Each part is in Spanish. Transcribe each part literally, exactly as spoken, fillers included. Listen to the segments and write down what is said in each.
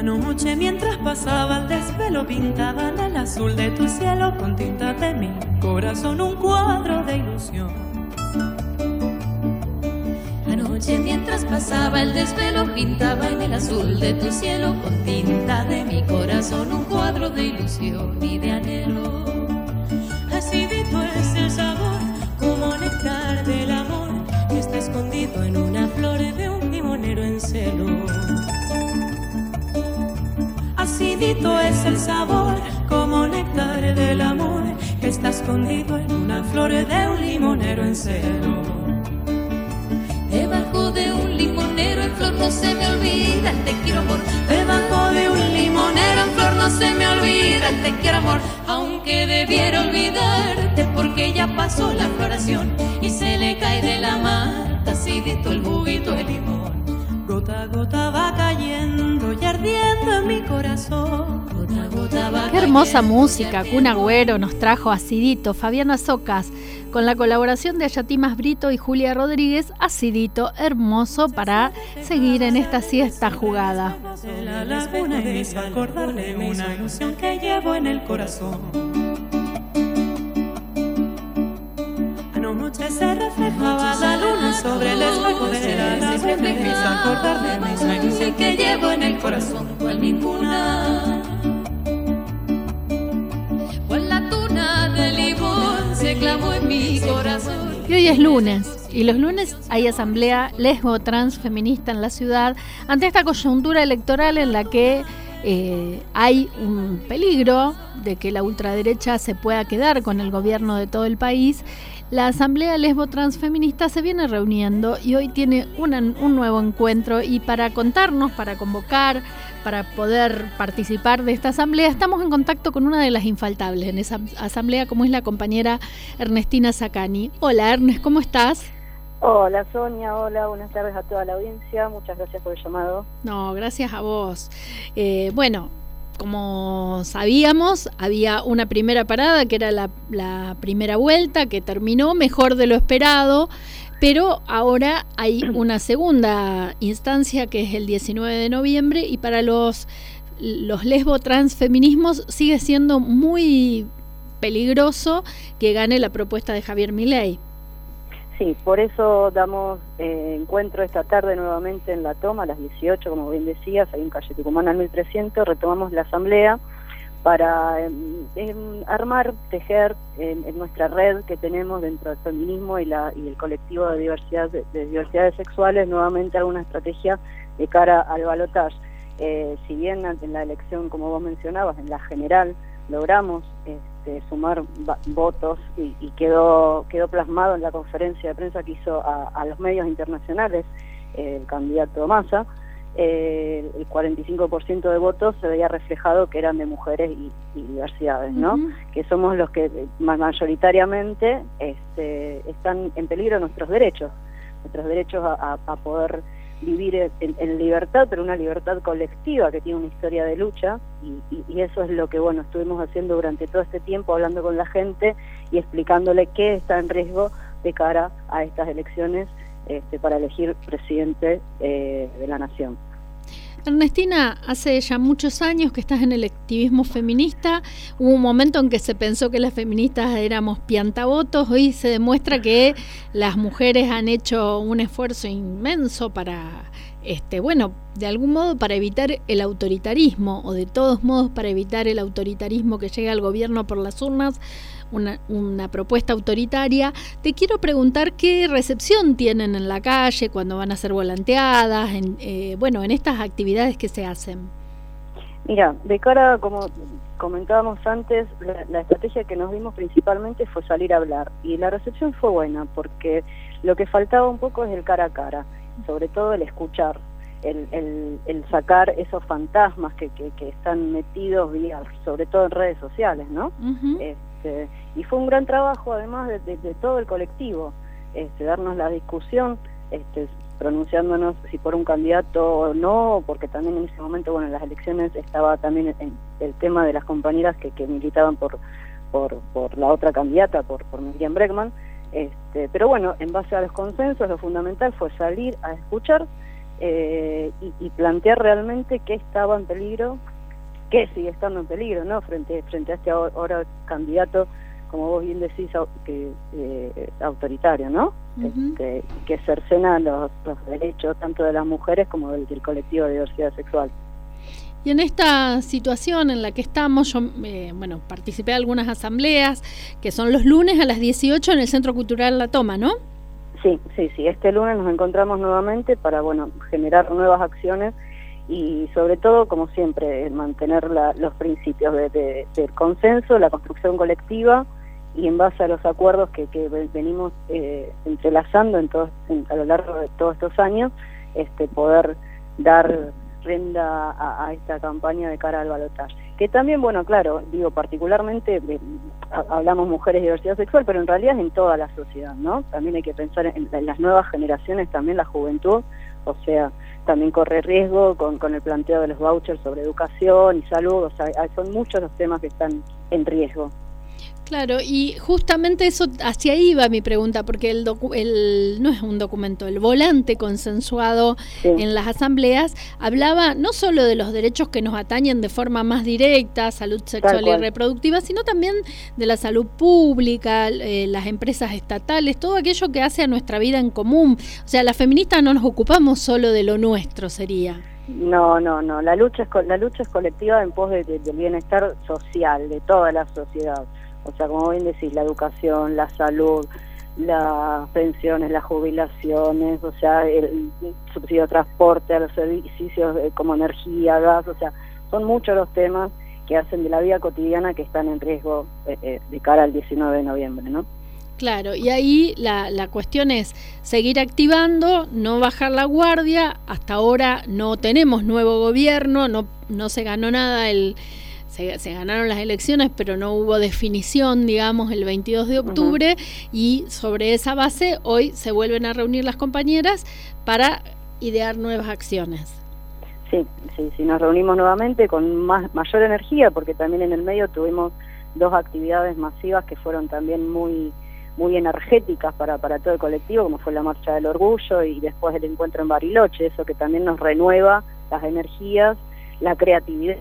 Anoche mientras pasaba el desvelo pintaban el azul de tu cielo con tinta de mi corazón un cuadro de ilusión. Anoche mientras pasaba el desvelo pintaba en el azul de tu cielo con tinta de mi corazón un cuadro de ilusión y de anhelo. Acidito es el sabor como néctar del amor que está escondido en una flor de un limonero en celo. Acidito es el sabor como néctar del amor que está escondido en una flor de un limonero en celo. Debajo de un limonero en flor no se me olvida el te quiero amor. Debajo de un limonero en flor no se me olvida el te quiero amor. Aunque debiera olvidarte porque ya pasó la floración y se le cae de la mata acidito el juguito de limón. Gota a gota va cayendo y ardiendo en mi corazón. Gota a gota va Qué hermosa música, Kun Agüero nos trajo Acidito, Fabiana Socas, con la colaboración de Ayatimas Brito y Julia Rodríguez, Acidito, hermoso para seguir en esta siesta jugada. La laguna me hizo acordarme de una ilusión que llevo en el corazón. Anoche se reflejaba la luna sobre el espejo de la laguna me hizo acordarme de una ilusión que llevo en el corazón. Cual ninguna, cual la tuna de limón se clavó en mi corazón. Y hoy es lunes, y los lunes hay asamblea lesbo trans feminista en la ciudad ante esta coyuntura electoral en la que eh, hay un peligro de que la ultraderecha se pueda quedar con el gobierno de todo el país. La asamblea lesbo trans feminista se viene reuniendo y hoy tiene una, un nuevo encuentro, y para contarnos, para convocar, para poder participar de esta asamblea, estamos en contacto con una de las infaltables en esa asamblea, como es la compañera Ernestina Zacani. Hola Ernest, ¿cómo estás? Hola Sonia, hola, buenas tardes a toda la audiencia, muchas gracias por el llamado. No, gracias a vos. Eh, bueno, como sabíamos, había una primera parada que era la, la primera vuelta, que terminó mejor de lo esperado, pero ahora hay una segunda instancia que es el diecinueve de noviembre, y para los, los lesbo trans feminismos sigue siendo muy peligroso que gane la propuesta de Javier Milei. Sí, por eso damos eh, encuentro esta tarde nuevamente en La Toma a las dieciocho, como bien decías, ahí en calle Tucumán al mil trescientos, retomamos la asamblea para eh, eh, armar, tejer en, en nuestra red que tenemos dentro del feminismo y, la, y el colectivo de, diversidad, de, de diversidades sexuales, nuevamente alguna estrategia de cara al balotaje. Eh, si bien en la elección, como vos mencionabas, en la general logramos este, sumar votos y, y quedó quedó plasmado en la conferencia de prensa que hizo a, a los medios internacionales eh, el candidato Massa, eh, el cuarenta y cinco por ciento de votos se veía reflejado que eran de mujeres y, y diversidades, ¿no? Uh-huh. Que somos los que mayoritariamente este, están en peligro nuestros derechos, nuestros derechos a, a, a poder vivir en, en libertad, pero una libertad colectiva que tiene una historia de lucha, y, y, y eso es lo que bueno estuvimos haciendo durante todo este tiempo, hablando con la gente y explicándole qué está en riesgo de cara a estas elecciones este, para elegir presidente eh, de la nación. Ernestina, hace ya muchos años que estás en el activismo feminista. Hubo un momento en que se pensó que las feministas éramos piantavotos. Hoy se demuestra que las mujeres han hecho un esfuerzo inmenso para, este, bueno, de algún modo para evitar el autoritarismo, o de todos modos para evitar el autoritarismo que llega al gobierno por las urnas, una, una propuesta autoritaria. Te quiero preguntar qué recepción tienen en la calle cuando van a ser volanteadas, en, eh, bueno, en estas actividades que se hacen. Mira, de cara, como comentábamos antes, la, la estrategia que nos dimos principalmente fue salir a hablar, y la recepción fue buena, porque lo que faltaba un poco es el cara a cara, sobre todo el escuchar, el, el, el sacar esos fantasmas que, que, que están metidos vía, sobre todo en redes sociales, ¿no? Uh-huh. Este, y fue un gran trabajo además de, de, de todo el colectivo, este, darnos la discusión, este, pronunciándonos si por un candidato o no, porque también en ese momento, bueno, en las elecciones estaba también en el tema de las compañeras que, que militaban por, por, por la otra candidata, por, por Miriam Bregman, este, pero bueno, en base a los consensos, lo fundamental fue salir a escuchar, eh, y, y plantear realmente qué estaba en peligro, qué sigue estando en peligro, ¿no? Frente, frente a este ahora candidato, como vos bien decís, que eh, autoritario, ¿no? Uh-huh. Este, que cercena los, los derechos tanto de las mujeres como del, del colectivo de diversidad sexual. Y en esta situación en la que estamos, yo eh, bueno, participé de algunas asambleas, que son los lunes a las dieciocho en el Centro Cultural La Toma, ¿no? Sí, sí, sí. Este lunes nos encontramos nuevamente para, bueno, generar nuevas acciones y sobre todo, como siempre, mantener la, los principios de, de, del consenso, la construcción colectiva y en base a los acuerdos que, que venimos eh, entrelazando en todos, en, a lo largo de todos estos años, este, poder dar rienda a, a esta campaña de cara al balotaje. Que también, bueno, claro, digo, particularmente eh, hablamos mujeres y diversidad sexual, pero en realidad es en toda la sociedad, ¿no? También hay que pensar en, en las nuevas generaciones, también la juventud, o sea, también corre riesgo con, con el planteo de los vouchers sobre educación y salud, o sea, son muchos los temas que están en riesgo. Claro, y justamente eso, hacia ahí va mi pregunta, porque el, docu el no es un documento, el volante consensuado sí. en las asambleas hablaba no solo de los derechos que nos atañen de forma más directa, salud sexual y reproductiva, sino también de la salud pública, eh, las empresas estatales, todo aquello que hace a nuestra vida en común. O sea, las feministas no nos ocupamos solo de lo nuestro, sería. No, no, no, la lucha es, la lucha es colectiva en pos de, de, del bienestar social de toda la sociedad. O sea, como bien decís, la educación, la salud, las pensiones, las jubilaciones, o sea, el subsidio de transporte a los servicios eh, como energía, gas, o sea, son muchos los temas que hacen de la vida cotidiana que están en riesgo eh, eh, de cara al diecinueve de noviembre, ¿no? Claro, y ahí la, la cuestión es seguir activando, no bajar la guardia. Hasta ahora no tenemos nuevo gobierno, no, no se ganó nada el... Se, se ganaron las elecciones, pero no hubo definición, digamos, el veintidós de octubre, uh-huh. y sobre esa base hoy se vuelven a reunir las compañeras para idear nuevas acciones. Sí, sí, sí, nos reunimos nuevamente con más mayor energía, porque también en el medio tuvimos dos actividades masivas que fueron también muy muy energéticas para, para todo el colectivo, como fue la Marcha del Orgullo y después el encuentro en Bariloche, eso que también nos renueva las energías, la creatividad.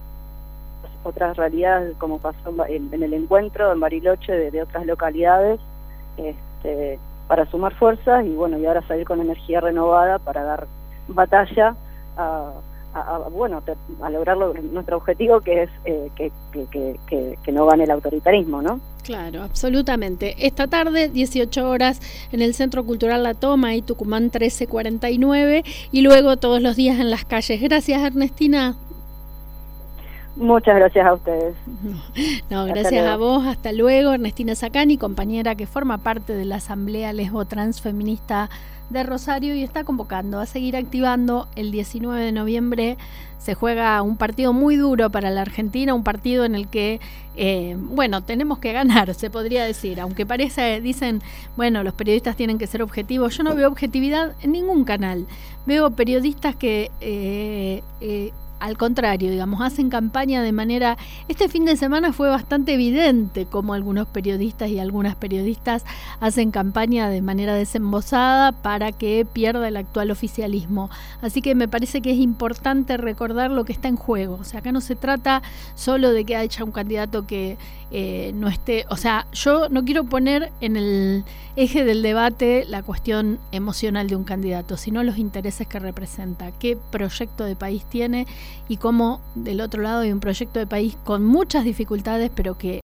Otras realidades, como pasó en, en el encuentro en Bariloche de, de otras localidades, este, para sumar fuerzas y bueno, y ahora salir con energía renovada para dar batalla a, a, a bueno, a lograr lo, nuestro objetivo, que es eh, que, que, que, que, que no gane el autoritarismo, ¿no? Claro, absolutamente. Esta tarde, dieciocho horas, en el Centro Cultural La Toma, y Tucumán trece cuarenta y nueve, y luego todos los días en las calles. Gracias, Ernestina. Muchas gracias a ustedes. No, gracias a vos. Hasta luego. Ernestina Sacani, compañera que forma parte de la Asamblea Lesbo Trans Feminista de Rosario y está convocando a seguir activando. El diecinueve de noviembre se juega un partido muy duro para la Argentina, un partido en el que, eh, bueno, tenemos que ganar, se podría decir, aunque parece, dicen, bueno, los periodistas tienen que ser objetivos. Yo no veo objetividad en ningún canal. Veo periodistas que... Eh, eh, al contrario, digamos, hacen campaña de manera... Este fin de semana fue bastante evidente cómo algunos periodistas y algunas periodistas hacen campaña de manera desembosada para que pierda el actual oficialismo. Así que me parece que es importante recordar lo que está en juego. O sea, acá no se trata solo de que haya un candidato que eh, no esté... O sea, yo no quiero poner en el eje del debate la cuestión emocional de un candidato, sino los intereses que representa, qué proyecto de país tiene y cómo del otro lado hay un proyecto de país con muchas dificultades, pero que